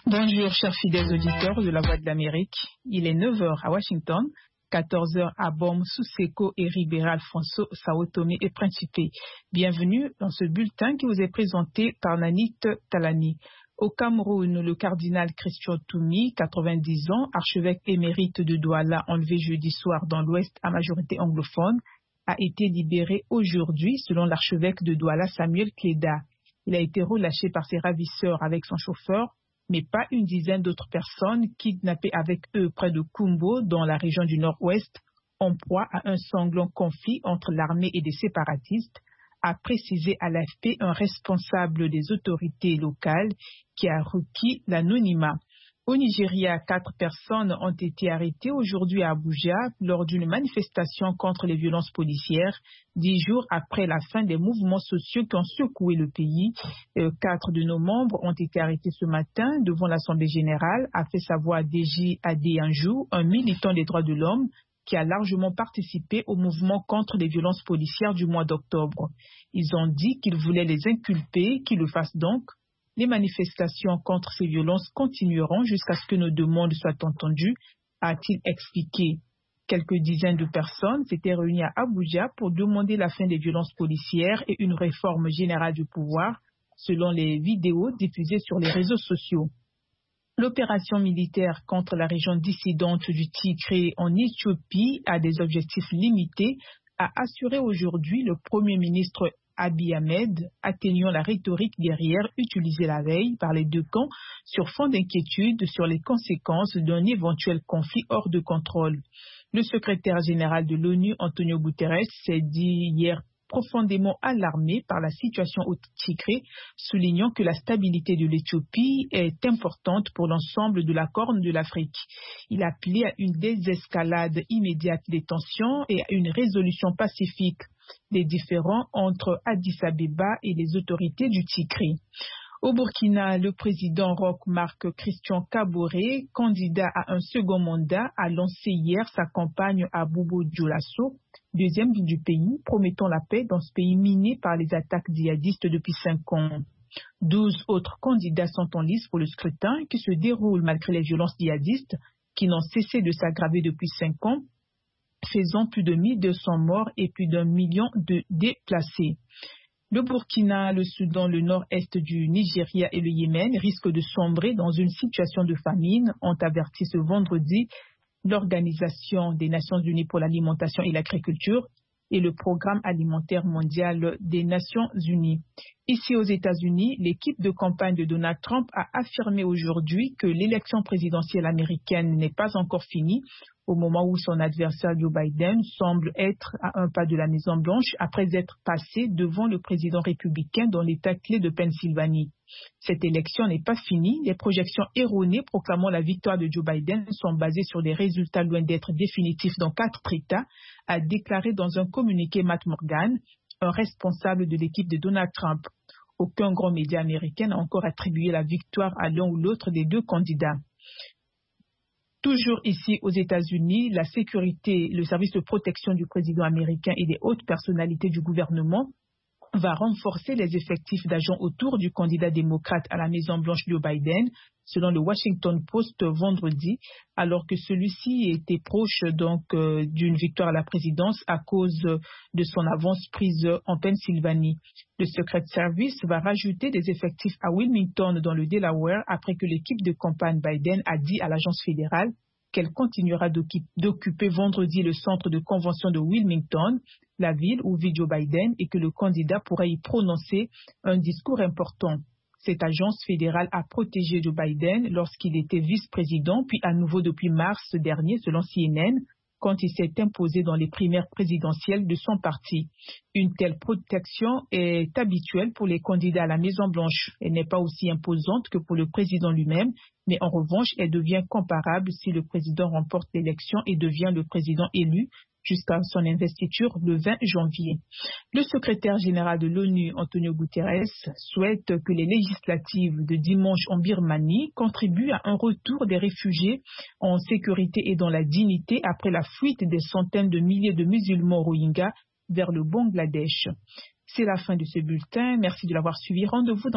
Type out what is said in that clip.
Bonjour chers fidèles auditeurs de la Voix de l'Amérique. Il est 9 heures à Washington, 14 heures à Bom, Sousseko et Ribera Alfonso, Sao Tomé et Principe. Bienvenue dans ce bulletin qui vous est présenté par Nanit Talani. Au Cameroun, le cardinal Christian Toumi, 90 ans, archevêque émérite de Douala, enlevé jeudi soir dans l'Ouest à majorité anglophone, a été libéré aujourd'hui selon l'archevêque de Douala, Samuel Kleda. Il a été relâché par ses ravisseurs avec son chauffeur, mais pas une dizaine d'autres personnes kidnappées avec eux près de Kumbo, dans la région du Nord-Ouest, en proie à un sanglant conflit entre l'armée et des séparatistes, a précisé à l'AFP un responsable des autorités locales qui a requis l'anonymat. Au Nigeria, 4 personnes ont été arrêtées aujourd'hui à Abuja lors d'une manifestation contre les violences policières, 10 jours après la fin des mouvements sociaux qui ont secoué le pays. 4 de nos membres ont été arrêtés ce matin devant l'Assemblée générale, a fait savoir Deji Adeyanju, un militant des droits de l'homme qui a largement participé au mouvement contre les violences policières du mois d'octobre. Ils ont dit qu'ils voulaient les inculper, qu'ils le fassent donc. Les manifestations contre ces violences continueront jusqu'à ce que nos demandes soient entendues, a-t-il expliqué. Quelques dizaines de personnes s'étaient réunies à Abuja pour demander la fin des violences policières et une réforme générale du pouvoir, selon les vidéos diffusées sur les réseaux sociaux. L'opération militaire contre la région dissidente du Tigré en Éthiopie a des objectifs limités, a assuré aujourd'hui le Premier ministre Abiy Ahmed, atténuant la rhétorique guerrière utilisée la veille par les deux camps sur fond d'inquiétude sur les conséquences d'un éventuel conflit hors de contrôle. Le secrétaire général de l'ONU, Antonio Guterres, s'est dit hier profondément alarmé par la situation au Tigré, soulignant que la stabilité de l'Éthiopie est importante pour l'ensemble de la Corne de l'Afrique. Il a appelé à une désescalade immédiate des tensions et à une résolution pacifique des différends entre Addis Abeba et les autorités du Tigré. Au Burkina, le président Roch Marc Christian Kaboré, candidat à un second mandat, a lancé hier sa campagne à Bobo Dioulasso, deuxième ville du pays, promettant la paix dans ce pays miné par les attaques djihadistes depuis 5 ans. 12 autres candidats sont en lice pour le scrutin qui se déroule malgré les violences djihadistes qui n'ont cessé de s'aggraver depuis 5 ans, faisant plus de 1200 morts et plus d'1 million de déplacés. Le Burkina, le Soudan, le nord-est du Nigeria et le Yémen risquent de sombrer dans une situation de famine, ont averti ce vendredi l'Organisation des Nations Unies pour l'alimentation et l'agriculture et le Programme alimentaire mondial des Nations Unies. Ici aux États-Unis, l'équipe de campagne de Donald Trump a affirmé aujourd'hui que l'élection présidentielle américaine n'est pas encore finie, au moment où son adversaire Joe Biden semble être à un pas de la Maison-Blanche après être passé devant le président républicain dans l'État clé de Pennsylvanie. Cette élection n'est pas finie. Les projections erronées proclamant la victoire de Joe Biden sont basées sur des résultats loin d'être définitifs dans 4 États, a déclaré dans un communiqué Matt Morgan, un responsable de l'équipe de Donald Trump. Aucun grand média américain n'a encore attribué la victoire à l'un ou l'autre des 2 candidats. Toujours ici aux États-Unis, la sécurité, le service de protection du président américain et des hautes personnalités du gouvernement va renforcer les effectifs d'agents autour du candidat démocrate à la Maison-Blanche Joe Biden, selon le Washington Post vendredi, alors que celui-ci était proche d'une victoire à la présidence à cause de son avance prise en Pennsylvanie. Le Secret Service va rajouter des effectifs à Wilmington dans le Delaware après que l'équipe de campagne Biden a dit à l'agence fédérale qu'elle continuera d'occuper vendredi le centre de convention de Wilmington, la ville où vit Joe Biden, et que le candidat pourrait y prononcer un discours important. Cette agence fédérale a protégé Joe Biden lorsqu'il était vice-président, puis à nouveau depuis mars dernier, selon CNN, quand il s'est imposé dans les primaires présidentielles de son parti. Une telle protection est habituelle pour les candidats à la Maison-Blanche. Elle n'est pas aussi imposante que pour le président lui-même, mais en revanche, elle devient comparable si le président remporte l'élection et devient le président élu jusqu'à son investiture le 20 janvier. Le secrétaire général de l'ONU, Antonio Guterres, souhaite que les législatives de dimanche en Birmanie contribuent à un retour des réfugiés en sécurité et dans la dignité après la fuite des centaines de milliers de musulmans rohingyas vers le Bangladesh. C'est la fin de ce bulletin. Merci de l'avoir suivi. Rendez-vous dans